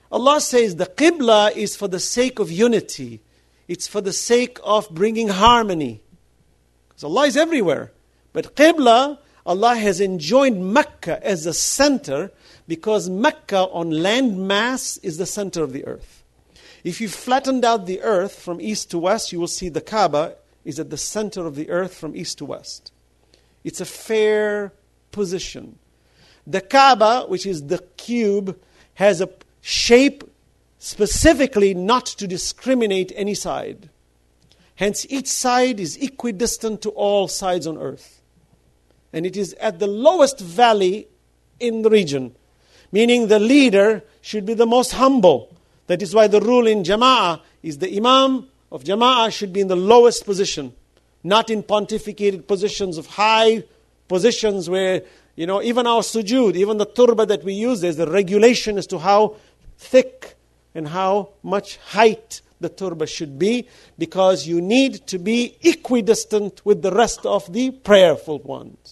Allah says the Qibla is for the sake of unity. It's for the sake of bringing harmony. Because Allah is everywhere. But Qibla, Allah has enjoined Mecca as the center because Mecca on land mass is the center of the earth. If you flattened out the earth from east to west, you will see the Kaaba is at the center of the earth from east to west. It's a fair position. The Kaaba, which is the cube, has a shape specifically not to discriminate any side. Hence, each side is equidistant to all sides on earth. And it is at the lowest valley in the region, meaning the leader should be the most humble. That is why the rule in Jama'ah is the Imam of Jama'ah should be in the lowest position, not in pontificated positions of high positions where, you know, even our sujood, even the turba that we use, there's the regulation as to how thick and how much height the turba should be, because you need to be equidistant with the rest of the prayerful ones.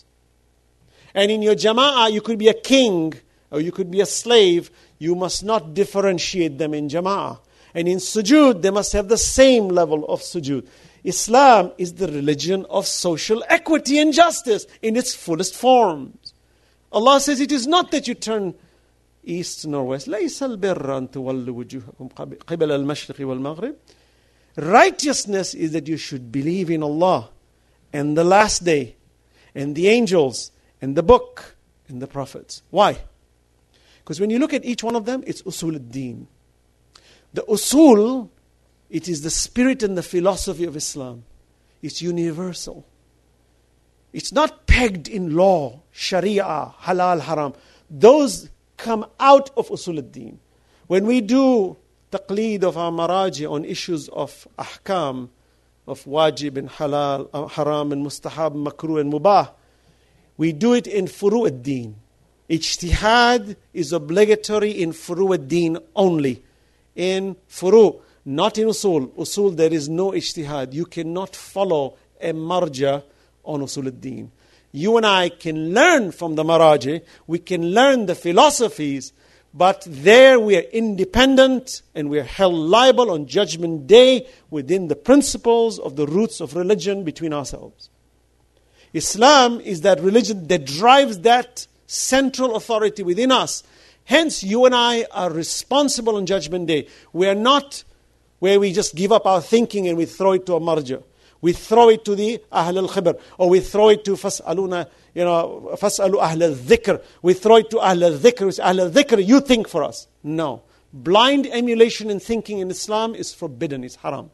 And in your jama'ah, you could be a king or you could be a slave. You must not differentiate them in jama'ah. And in sujood, they must have the same level of sujood. Islam is the religion of social equity and justice in its fullest forms. Allah says it is not that you turn east nor west. لَيْسَ الْبِرَّ أَن تُوَلُّوا وُجُوهَكُمْ قِبَلَ الْمَشْرِقِ وَالْمَغْرِبِ. Righteousness is that you should believe in Allah and the last day and the angels and the book and the prophets. Why? Because when you look at each one of them, it's usul ad-din. The usul, it is the spirit and the philosophy of Islam. It's universal. It's not pegged in law, sharia, halal, haram. Those come out of usul ad-din. When we do taqleed of our maraji on issues of ahkam, of wajib and halal, haram and mustahab, makruh and mubah, we do it in furu ad-din. Ijtihad is obligatory in furu ad-din only. In furu, not in usul. Usul, there is no ijtihad. You cannot follow a marja on usul ad-din. You and I can learn from the maraji. We can learn the philosophies. But there we are independent and we are held liable on Judgment Day within the principles of the roots of religion between ourselves. Islam is that religion that drives that central authority within us. Hence, you and I are responsible on Judgment Day. We are not where we just give up our thinking and we throw it to a marja. We throw it to the Ahl al-Khibr, or we throw it to Fas'aluna, you know, Fas'alu Ahl al-Dhikr. We throw it to Ahl al-Dhikr. Ahl al-Dhikr, you think for us. No. Blind emulation and thinking in Islam is forbidden, it's haram.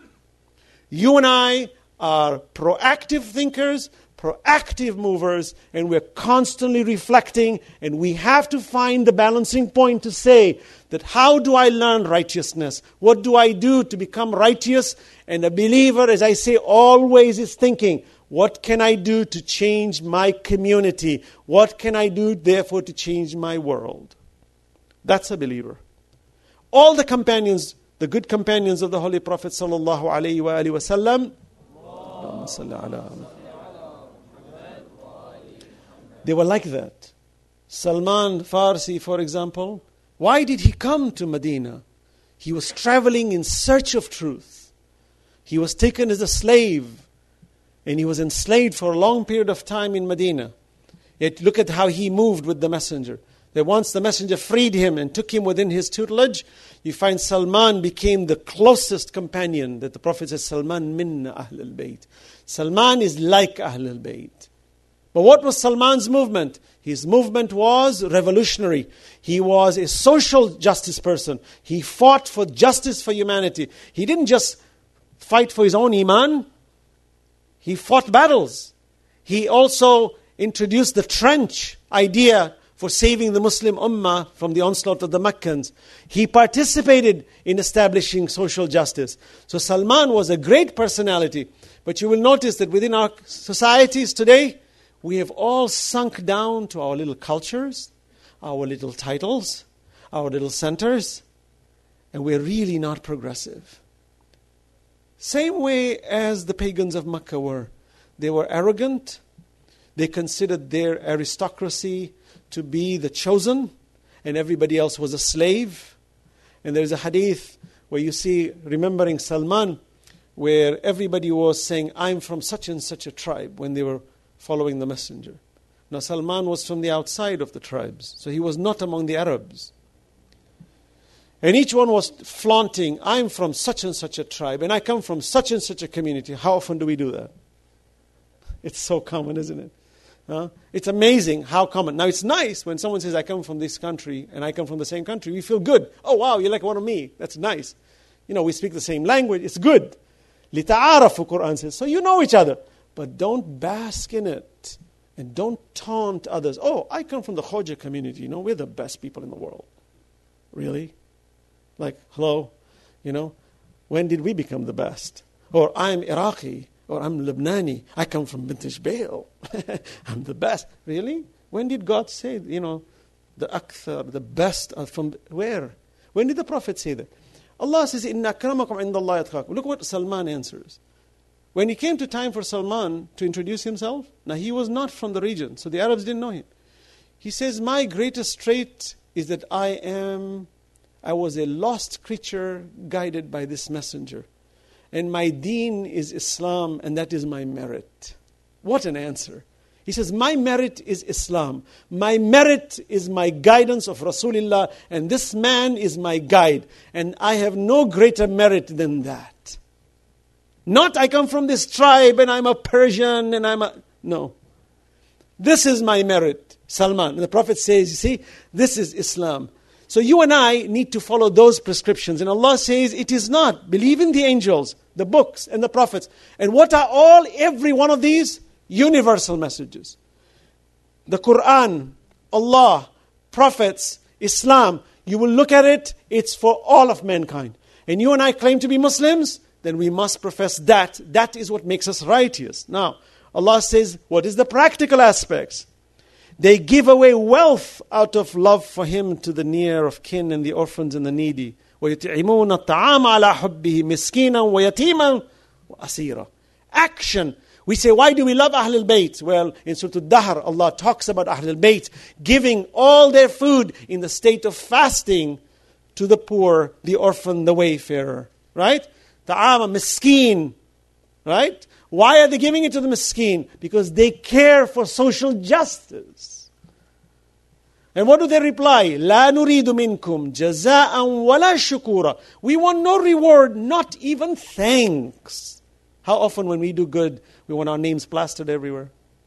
You and I are proactive thinkers, proactive movers, and we're constantly reflecting, and we have to find the balancing point to say that how do I learn righteousness? What do I do to become righteous? And a believer, as I say, always is thinking, what can I do to change my community? What can I do, therefore, to change my world? That's a believer. All the companions, the good companions of the Holy Prophet sallallahu alaihi wa alihi wasallam, they were like that. Salman Farsi, for example, why did he come to Medina? He was traveling in search of truth. He was taken as a slave, and he was enslaved for a long period of time in Medina. Yet look at how he moved with the messenger. That once the messenger freed him and took him within his tutelage, you find Salman became the closest companion that the Prophet says, Salman minna Ahl al-Bayt. Salman is like Ahl al-Bayt. But what was Salman's movement? His movement was revolutionary. He was a social justice person. He fought for justice for humanity. He didn't just fight for his own iman. He fought battles. He also introduced the trench idea for saving the Muslim ummah from the onslaught of the Meccans. He participated in establishing social justice. So Salman was a great personality. But you will notice that within our societies today, we have all sunk down to our little cultures, our little titles, our little centers, and we're really not progressive. Same way as the pagans of Mecca were. They were arrogant. They considered their aristocracy to be the chosen, and everybody else was a slave. And there's a hadith where you see, remembering Salman, where everybody was saying, I'm from such and such a tribe, when they were following the messenger. Now Salman was from the outside of the tribes, so he was not among the Arabs. And each one was flaunting, I'm from such and such a tribe, and I come from such and such a community. How often do we do that? It's so common, isn't it? Uh, it's amazing how common. Now, it's nice when someone says, I come from this country, and I come from the same country. We feel good. Oh, wow, you're like one of me. That's nice. You know, we speak the same language. It's good. لِتَعَارَفُ, Quran says. So you know each other. But don't bask in it. And don't taunt others. Oh, I come from the Khoja community. You know, we're the best people in the world. Really? Like, hello? You know, when did we become the best? Or I'm Iraqi. Or I'm Lebanese. I come from Bint Jbeil. I'm the best. Really? When did God say, you know, the akthar, the best are from where? When did the Prophet say that? Allah says, Inna akramakum indallahi atqakum. Look what Salman answers. When it came to time for Salman to introduce himself, now he was not from the region, so the Arabs didn't know him. He says, my greatest trait is that I am, I was a lost creature guided by this messenger. And my deen is Islam, and that is my merit. What an answer. He says, my merit is Islam. My merit is my guidance of Rasulullah, and this man is my guide. And I have no greater merit than that. Not I come from this tribe, and I'm a Persian, and I'm a... No. This is my merit, Salman. And the Prophet says, you see, this is Islam. So you and I need to follow those prescriptions. And Allah says, it is not. Believe in the angels, the books, and the prophets. And what are all, every one of these? Universal messages. The Quran, Allah, prophets, Islam. You will look at it, it's for all of mankind. And you and I claim to be Muslims, then we must profess that. That is what makes us righteous. Now, Allah says, what is the practical aspects? They give away wealth out of love for Him to the near of kin and the orphans and the needy. وَيُطْعِمُونَ الطَّعَامَ عَلَى حُبِّهِ مِسْكِينًا وَيَتِيمًا وَأَسِيرًا. Action. We say, why do we love Ahlul Bayt? Well, in Surah Al-Dahr, Allah talks about Ahlul Bayt giving all their food in the state of fasting to the poor, the orphan, the wayfarer. Right? Ta'ama, miskeen. Right? Why are they giving it to the miskeen? Because they care for social justice. And what do they reply? La nuridu minkum jaza'an wala shukura. We want no reward, not even thanks. How often when we do good, we want our names plastered everywhere?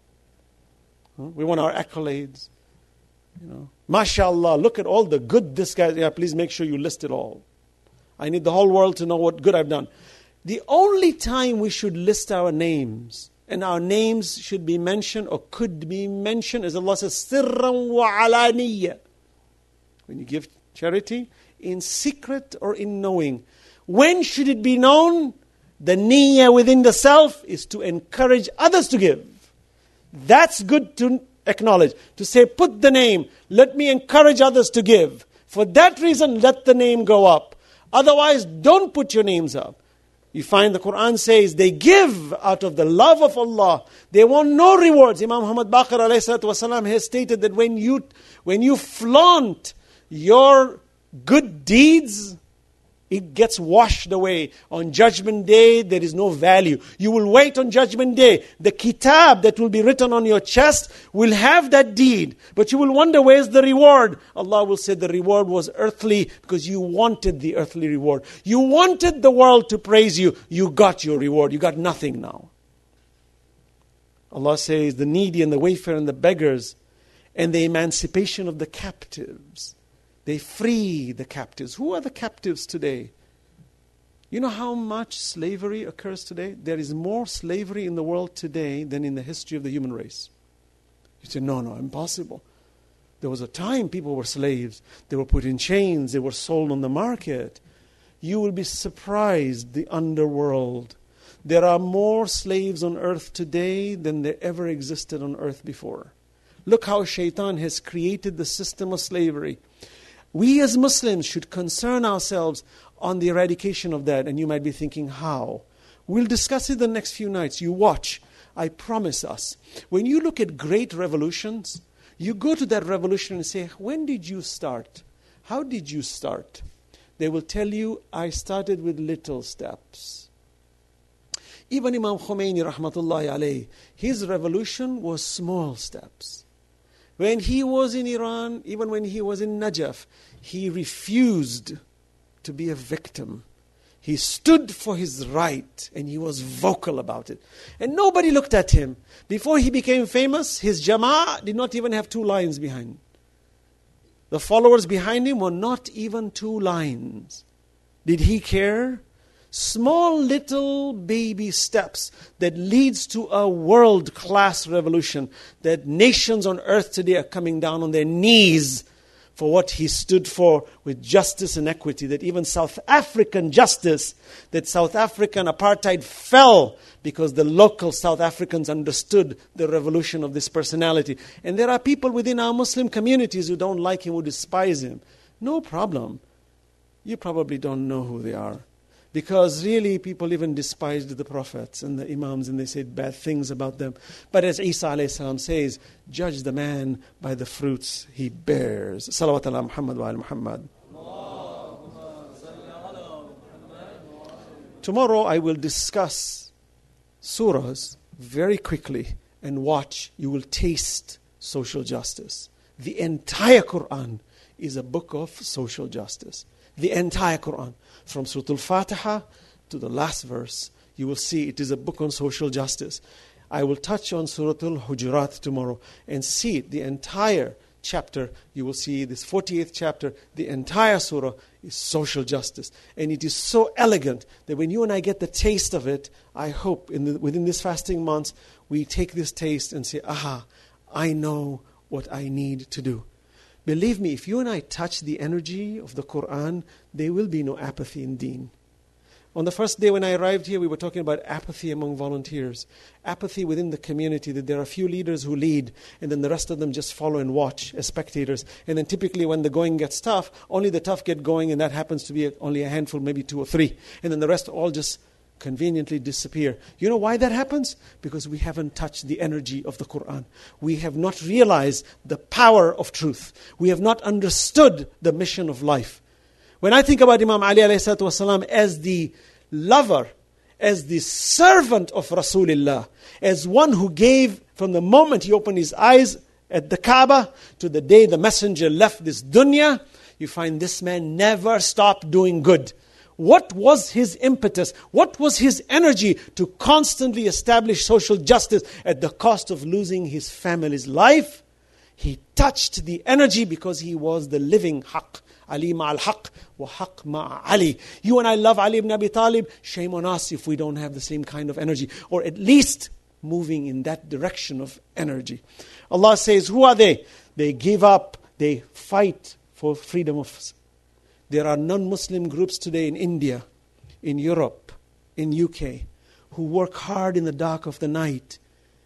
Huh? We want our accolades. You know, MashaAllah, look at all the good this guy. Yeah, please make sure you list it all. I need the whole world to know what good I've done. The only time we should list our names, and our names should be mentioned or could be mentioned, as Allah says, sirran wa alaniya. When you give charity, in secret or in knowing. When should it be known? The niyyah within the self is to encourage others to give. That's good to acknowledge. To say, put the name, let me encourage others to give. For that reason, let the name go up. Otherwise, don't put your names up. You find the Quran says they give out of the love of Allah. They want no rewards. Imam Muhammad Baqir alayhi salatu wasalam has stated that when you, when you flaunt your good deeds, it gets washed away. On Judgment Day, there is no value. You will wait on Judgment Day. The kitab that will be written on your chest will have that deed. But you will wonder, where's the reward? Allah will say the reward was earthly because you wanted the earthly reward. You wanted the world to praise you. You got your reward. You got nothing now. Allah says the needy and the wayfarer and the beggars and the emancipation of the captives. They free the captives. Who are the captives today? You know how much slavery occurs today? There is more slavery in the world today than in the history of the human race. You say, no, no, impossible. There was a time people were slaves. They were put in chains. They were sold on the market. You will be surprised, the underworld. There are more slaves on earth today than there ever existed on earth before. Look how Shaitan has created the system of slavery. We as Muslims should concern ourselves on the eradication of that. And you might be thinking, how? We'll discuss it the next few nights. You watch. I promise us. When you look at great revolutions, you go to that revolution and say, when did you start? How did you start? They will tell you, I started with little steps. Even Imam Khomeini, rahmatullahi alayhi, his revolution was small steps. When he was in Iran, even when he was in Najaf, he refused to be a victim. He stood for his right and he was vocal about it. And nobody looked at him. Before he became famous, his Jama'ah did not even have two lines behind. The followers behind him were not even two lines. Did he care? Small little baby steps that leads to a world-class revolution, that nations on earth today are coming down on their knees for what he stood for with justice and equity, that even South African justice, that South African apartheid fell because the local South Africans understood the revolution of this personality. And there are people within our Muslim communities who don't like him, who despise him. No problem. You probably don't know who they are. Because really people even despised the prophets and the imams and they said bad things about them. But as Isa alayhi salam says, judge the man by the fruits he bears. Salawat ala Muhammad wa ala Muhammad. Tomorrow I will discuss surahs very quickly and watch. You will taste social justice. The entire Quran is a book of social justice. The entire Quran. From Surah Al-Fatiha to the last verse, you will see it is a book on social justice. I will touch on Surah Al-Hujurat tomorrow and see it, the entire chapter. You will see this forty-eighth chapter, the entire surah is social justice. And it is so elegant that when you and I get the taste of it, I hope in the, within this fasting months, we take this taste and say, aha, I know what I need to do. Believe me, if you and I touch the energy of the Quran, there will be no apathy in deen. On the first day when I arrived here, we were talking about apathy among volunteers. Apathy within the community, that there are a few leaders who lead, and then the rest of them just follow and watch as spectators. And then typically when the going gets tough, only the tough get going, and that happens to be only a handful, maybe two or three. And then the rest all just conveniently disappear. You know why that happens? Because we haven't touched the energy of the Quran. We have not realized the power of truth. We have not understood the mission of life. When I think about Imam Ali alayhi salatu wasalam as the lover, as the servant of Rasulullah, as one who gave from the moment he opened his eyes at the Kaaba to the day the messenger left this dunya, you find this man never stopped doing good. What was his impetus? What was his energy to constantly establish social justice at the cost of losing his family's life? He touched the energy because he was the living haqq. Ali ma'al haqq wa haqq ma'a Ali. You and I love Ali ibn Abi Talib. Shame on us if we don't have the same kind of energy, or at least moving in that direction of energy. Allah says, who are they? They give up, they fight for freedom of. There are non-Muslim groups today in India, in Europe, in U K, who work hard in the dark of the night,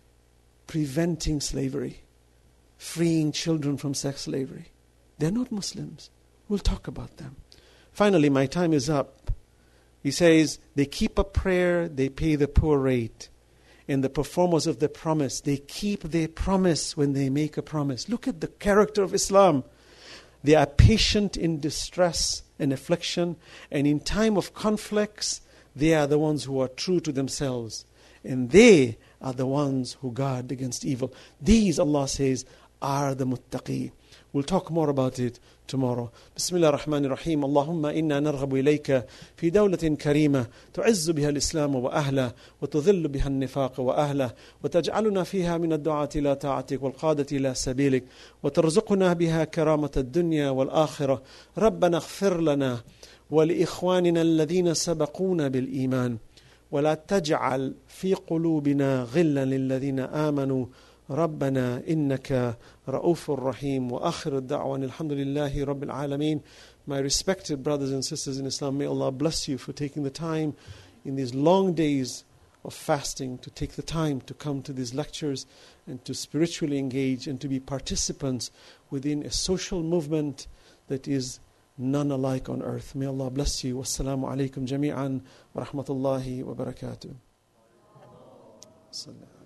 preventing slavery, freeing children from sex slavery. They're not Muslims. We'll talk about them. Finally, my time is up. He says, they keep a prayer, they pay the poor rate. And the performers of the promise, they keep their promise when they make a promise. Look at the character of Islam. They are patient in distress and affliction, and in time of conflicts, they are the ones who are true to themselves. And they are the ones who guard against evil. These, Allah says, are the muttaqi. We'll talk more about it tomorrow. Bismillah ar-Rahman ar-Rahim. Allahumma inna narghabu ilayka fi dawlatin karima tu'izzu biha al-Islam wa ahla wa tudhillu biha al-nifaq wa ahla wa taj'aluna fiha min ad-du'ati ila ta'atik wal qadati ila sabilik wa tarzuqna biha karamat ad-dunya wal akhirah. Rabbana ighfir lana wa li ikhwanina alladhina sabaquna bil iman wa la taj'al fi qulubina ghillan lil ladhina amanu ربنا إنك رؤوف رحيم وآخر الدعوة الحمد لله رب العالمين. My respected brothers and sisters in Islam, may Allah bless you for taking the time in these long days of fasting to take the time to come to these lectures and to spiritually engage and to be participants within a social movement that is none alike on earth. May Allah bless you. Wassalamu alaikum jami'an wa rahmatullahi wa barakatuh.